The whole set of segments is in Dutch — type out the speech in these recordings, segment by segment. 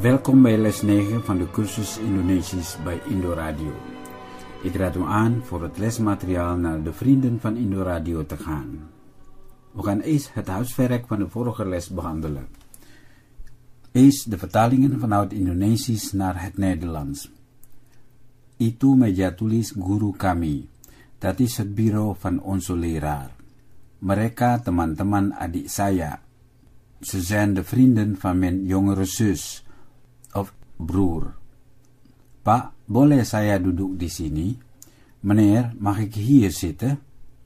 Welkom bij les 9 van de cursus Indonesisch bij Indoradio. Ik raad u aan voor het lesmateriaal naar de vrienden van Indoradio te gaan. We gaan eerst het huiswerk van de vorige les behandelen. Eerst de vertalingen vanuit Indonesisch naar het Nederlands. Itu meja tulis guru kami. Dat is het bureau van onze leraar. Mereka teman-teman adik saya. Ze zijn de vrienden van mijn jongere zus of broer. Pak, boleh saya duduk di sini? Meneer, mag ik hier zitten?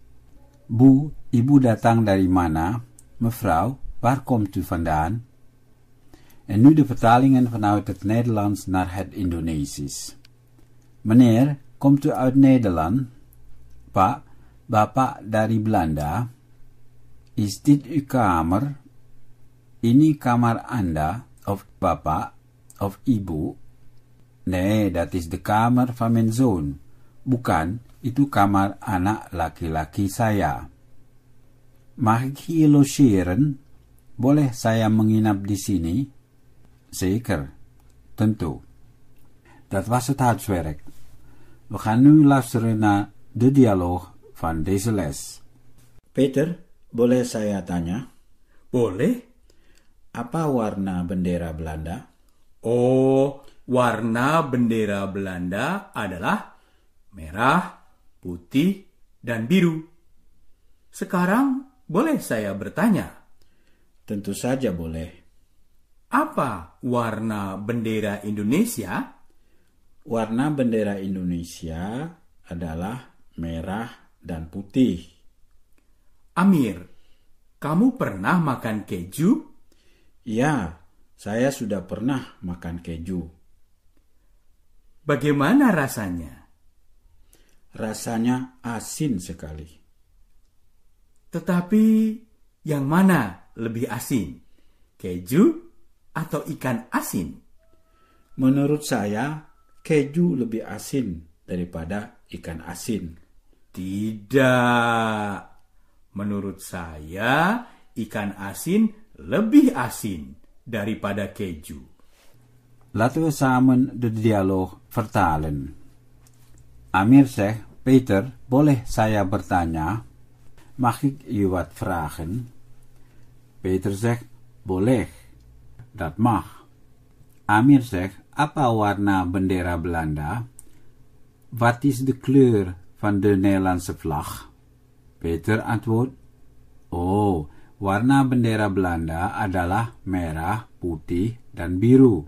Bu, ibu datang dari mana? Mevrouw, waar komt u vandaan? En nu de vertalingen vanuit het Nederlands naar het Indonesisch. Meneer, komt u uit Nederland? Pak, bapak dari Belanda? Is dit uw kamer? Ini kamar Anda, of bapak, of ibu? Nee, dat is de kamer van mijn zoon. Bukan, itu kamar anak laki-laki saya. Mag ik hier logeren? Boleh saya menginap di sini? Zeker, tentu. Dat was het huiswerk. We gaan nu luisteren naar de dialoog van deze les. Peter, boleh saya tanya? Boleh. Apa warna bendera Belanda? Oh, warna bendera Belanda adalah merah, putih, dan biru. Sekarang boleh saya bertanya? Tentu saja boleh. Apa warna bendera Indonesia? Warna bendera Indonesia adalah merah dan putih. Amir, kamu pernah makan keju? Ya, saya sudah pernah makan keju. Bagaimana rasanya? Rasanya asin sekali. Tetapi yang mana lebih asin? Keju atau ikan asin? Menurut saya, keju lebih asin daripada ikan asin. Tidak. Menurut saya, ikan asin lebih asin daripada keju. Laten we samen de dialoog vertalen. Amir zegt, Peter, boleh saya bertanya? Mag ik u wat vragen? Peter zegt, boleh. Dat mag. Amir zegt, apa warna bendera Belanda? Wat is de kleur van de Nederlandse vlag? Peter antwoordt, oh, warna bendera Belanda adalah merah, putih, dan biru.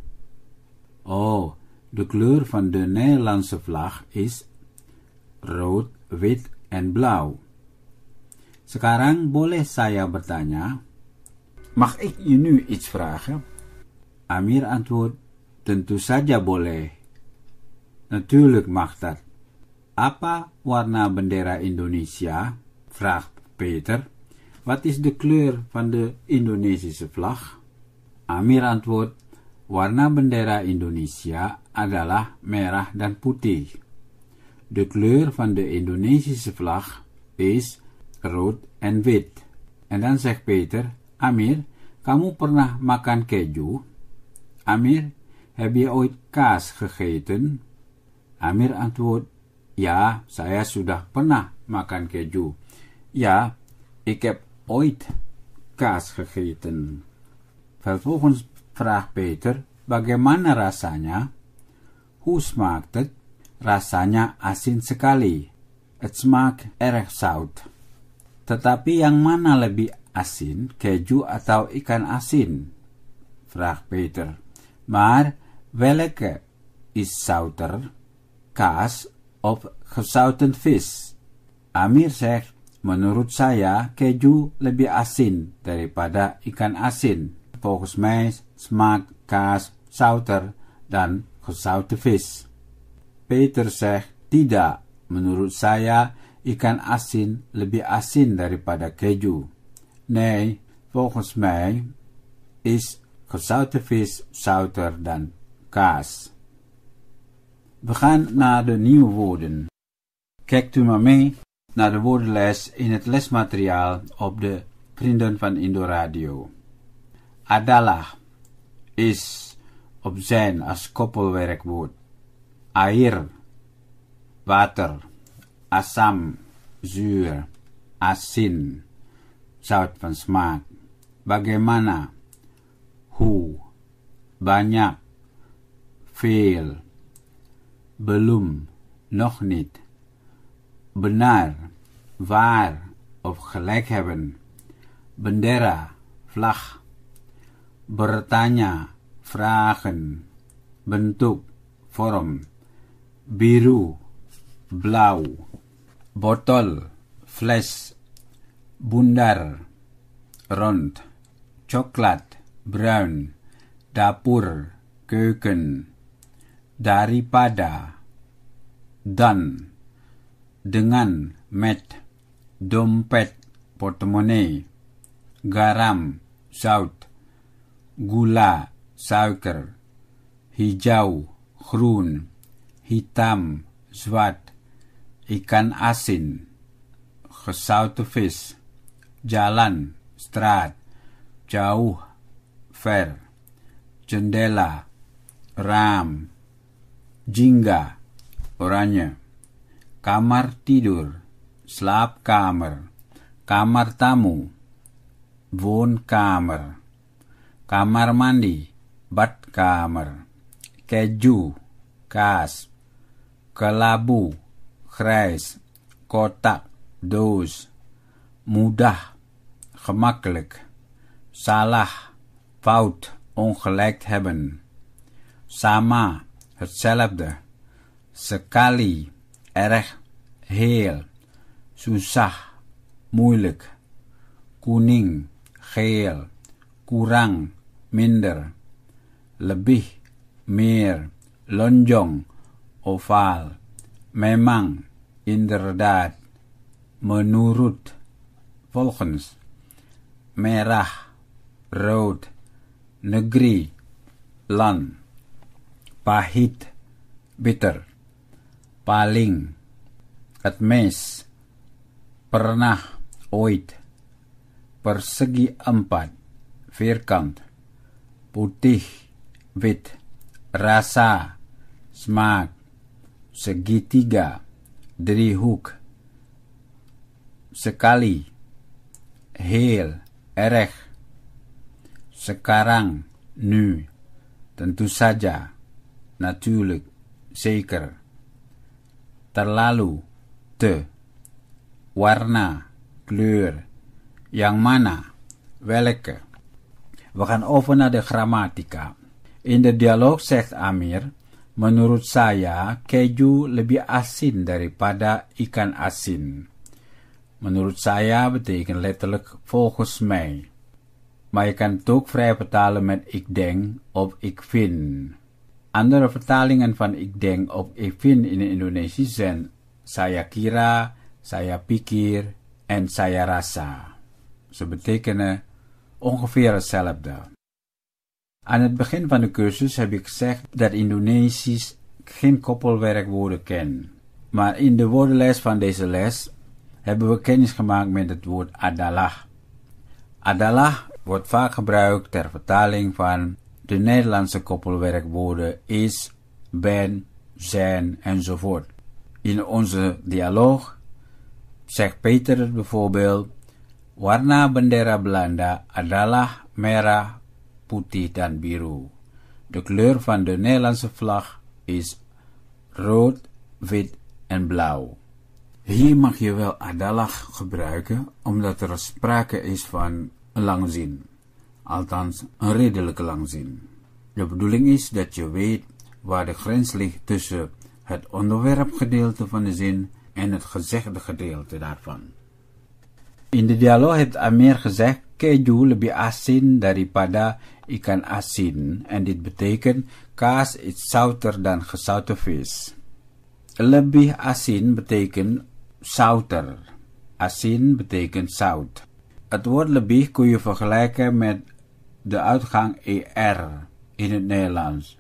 Oh, de kleur van de Nederlandse vlag is rood, wit, en blauw. Sekarang boleh saya bertanya? Mag ik je nu iets vragen? Amir antwoordt, tentu saja boleh. Natuurlijk mag dat. Apa warna bendera Indonesia? Vraagt Peter. Wat is de kleur van de Indonesische vlag? Amir antwoordt, warna bendera Indonesia adalah merah dan putih. De kleur van de Indonesische vlag is rood en wit. En dan zegt Peter, Amir, kamu pernah makan keju? Amir, heb je ooit kaas gegeten? Amir antwoordt, ja, saya sudah pernah makan keju. Ja, ik heb ooit kaas gegeten. Vervolgens vraagt Peter, bagaimana rasanya? Hoe smaakt het? Rasanya asin sekali. Het smaakt erg zout. Tetapi yang mana lebih asin, keju atau ikan asin? Vraagt Peter. Maar welke is zouter? Kaas of gezouten vis? Amir zegt, menurut saya, keju lebih asin daripada ikan asin. Volgens mij smaakt kaas zouter dan gezouten vis. Peter zegt, tidak. Menurut saya, ikan asin lebih asin daripada keju. Nee, volgens mij is gezouten vis zouter dan kaas. We gaan naar de nieuwe woorden. Kijkt u maar mee naar de woordenlijst in het lesmateriaal op de Vrienden van Indoradio. Adalah is op zijn als koppelwerkwoord. Air, water, asam, zuur, asin, zout van smaak. Bagaimana, hoe, banyak, veel, belum, nog niet. Benar, waar of gelijk hebben. Bendera, vlag. Bertanya, vragen. Bentuk, vorm. Biru, blauw. Botol, fles. Bundar, rond. Coklat, bruin. Dapur, keuken. Daripada, dan. Dengan, met. Dompet, portemonnee. Garam, zout. Gula, suiker. Hijau, groen. Hitam, zwart. Ikan asin, gezouten vis. Jalan, straat. Jauh, ver. Jendela, raam. Jingga, oranje. Kamar tidur, slaapkamer. Kamar tamu, woonkamer. Kamar mandi, badkamer. Keju, kaas. Kelabu, grijs. Kotak, doos. Mudah, gemakkelijk. Salah, fout, ongelijk hebben. Sama, hetzelfde. Sekali, erg, heel. Susah, moeilijk. Kuning, geel. Kurang, minder. Lebih, meer. Lonjong, ovaal. Memang, inderdaad. Menurut, volgens. Merah, rood. Negeri, land. Pahit, bitter. Paling, het meest. Pernah, ooit. Persegi 4, vierkant. Putih, wit. Rasa, smaak. Segitiga, driehoek. Sekali, heel, erg. Sekarang, nu. Tentu saja, natuurlijk, zeker. Terlalu, te. Warna, kleur. Yang mana, welke. We gaan over naar de grammatica. In de dialoog zegt Amir, menurut saya, keju lebih asin daripada ikan asin. Menurut saya betekent letterlijk volgens mij. Maar je kan het ook vrij vertalen met ik denk of ik vind. Andere vertalingen van ik denk of ik vind in het Indonesisch zijn saya kira, saya pikir en saya rasa. Ze betekenen ongeveer hetzelfde. Aan het begin van de cursus heb ik gezegd dat Indonesisch geen koppelwerkwoorden kent. Maar in de woordenlijst van deze les hebben we kennis gemaakt met het woord adalah. Adalah wordt vaak gebruikt ter vertaling van de Nederlandse koppelwerkwoorden is, ben, zijn enzovoort. In onze dialoog zegt Peter het bijvoorbeeld: warna bendera Belanda adalah merah, putih dan biru. De kleur van de Nederlandse vlag is rood, wit en blauw. Hier mag je wel adalah gebruiken, omdat er sprake is van een lange zin. Althans, een redelijke lange zin. De bedoeling is dat je weet waar de grens ligt tussen het onderwerpgedeelte van de zin en het gezegde gedeelte daarvan. In de dialoog heeft Amir gezegd, keju lebih asin daripada ikan asin. En dit betekent, kaas is zouter dan gezouten vis. Lebih asin betekent zouter. Asin betekent zout. Het woord lebih kun je vergelijken met de uitgang er in het Nederlands.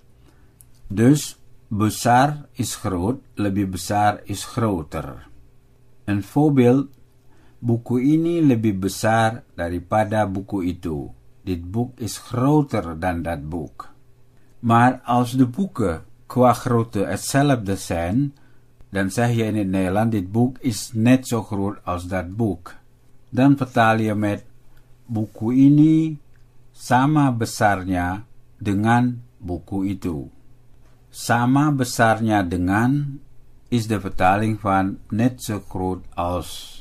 Dus, besar is groot, lebih besar is groter. Een voorbeeld, buku ini lebih besar daripada buku itu. Dit boek is groter dan dat boek. Maar als de boeken qua grootte hetzelfde zijn, dan zeg je in het Nederlands, dit boek is net zo groot als dat boek. Dan vertaal je met, buku ini sama besarnya dengan buku itu. Sama besarnya dengan is de vertaling van net zo groot als.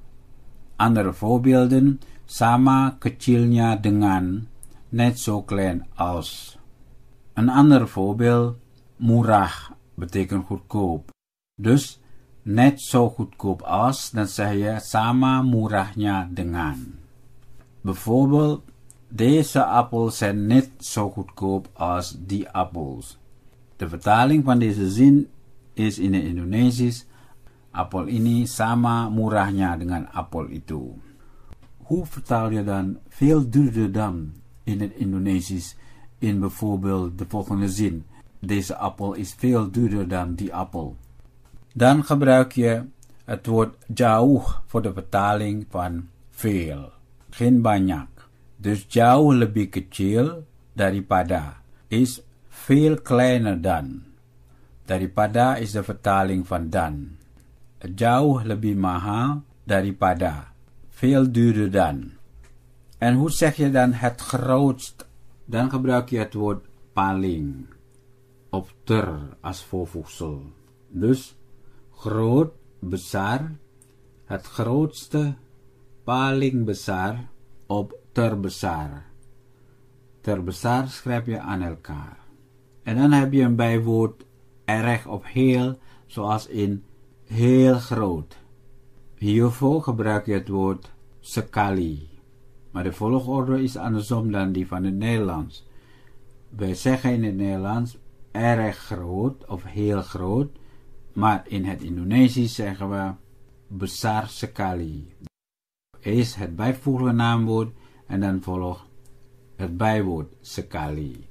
Andere voorbeelden, sama kecilnya dengan, net zo klein als. Een ander voorbeeld, murah betekent goedkoop. Dus net zo goedkoop als, dan zeg je sama murahnya dengan. Bijvoorbeeld, deze appels zijn net zo goedkoop als die appels. De vertaling van deze zin is in het Indonesisch, appel ini sama murahnya dengan appel itu. Hoe vertaal je dan veel duurder dan in het Indonesisch in bijvoorbeeld de volgende zin? Deze appel is veel duurder dan die appel. Dan gebruik je het woord jauh voor de vertaling van veel, geen banyak. Dus jauh lebih kecil daripada is veel kleiner dan. Daripada is de vertaling van dan. Jauh lebih mahal daripada. Veel duurder dan. En hoe zeg je dan het grootst? Dan gebruik je het woord paling. Of ter als voorvoegsel. Dus groot, besar. Het grootste, paling besar. Op terbesar. Terbesar schrijf je aan elkaar. En dan heb je een bijwoord erg of heel, zoals in heel groot. Hiervoor gebruik je het woord sekali. Maar de volgorde is andersom dan die van het Nederlands. Wij zeggen in het Nederlands erg groot of heel groot, maar in het Indonesisch zeggen we besar sekali. Is het bijvoeglijke naamwoord en dan volgt het bijwoord sekali.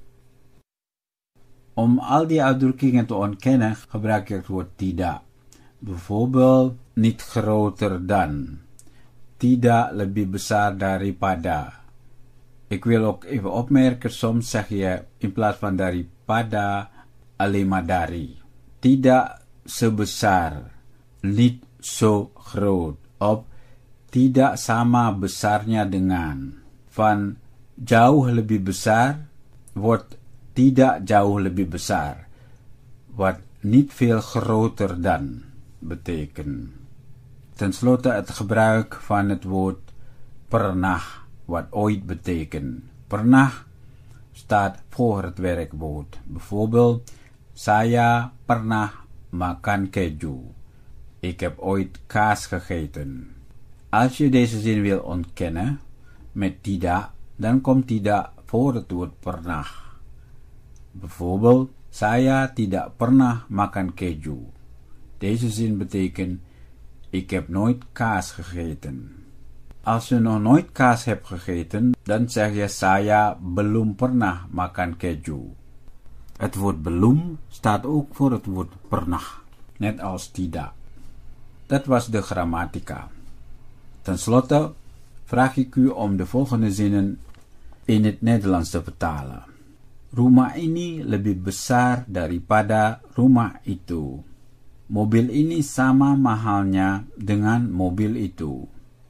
Om al die uitdrukkingen te ontkennen gebruik je het woord tidak. Bijvoorbeeld niet groter dan. Tidak lebih besar daripada. Ik wil ook even opmerken, soms zeg je in plaats van daripada, alleen maar dari. Tidak sebesar, niet zo groot. Of tidak sama besarnya dengan. Van jauh lebih besar wordt tidak jauh lebih besar. Wat niet veel groter dan betekent. Ten slotte het gebruik van het woord pernah, wat ooit betekent. Pernah staat voor het werkwoord. Bijvoorbeeld, saya pernah makan keju. Ik heb ooit kaas gegeten. Als je deze zin wil ontkennen met tidak, dan komt tidak voor het woord pernah. Bijvoorbeeld, saya tidak pernah makan keju. Deze zin betekent, ik heb nooit kaas gegeten. Als je nog nooit kaas hebt gegeten, dan zeg je saya belum pernah makan keju. Het woord belum staat ook voor het woord pernah, net als tidak. Dat was de grammatica. Ten slotte vraag ik u om de volgende zinnen in het Nederlands te vertalen. Rumah ini lebih besar daripada rumah itu. Mobil ini sama mahalnya dengan mobil itu.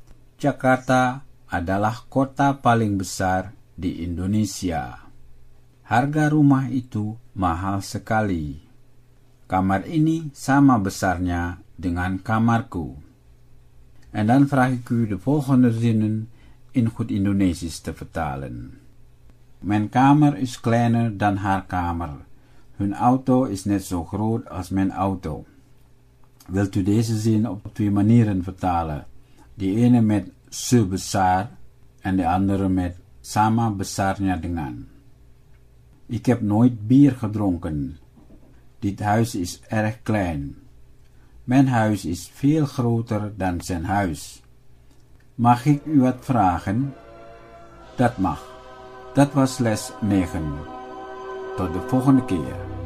Jakarta adalah kota paling besar di Indonesia. Harga rumah itu mahal sekali. Kamar ini sama besarnya dengan kamarku. En dan vraag ik u de volgende zinnen in goed Indonesisch te vertalen. Mijn kamer is kleiner dan haar kamer. Hun auto is net zo groot als mijn auto. Wilt u deze zin op 2 manieren vertalen? Die ene met sebesar en de andere met sama besarnya dengan. Ik heb nooit bier gedronken. Dit huis is erg klein. Mijn huis is veel groter dan zijn huis. Mag ik u wat vragen? Dat mag. Dat was les 9. Tot de volgende keer.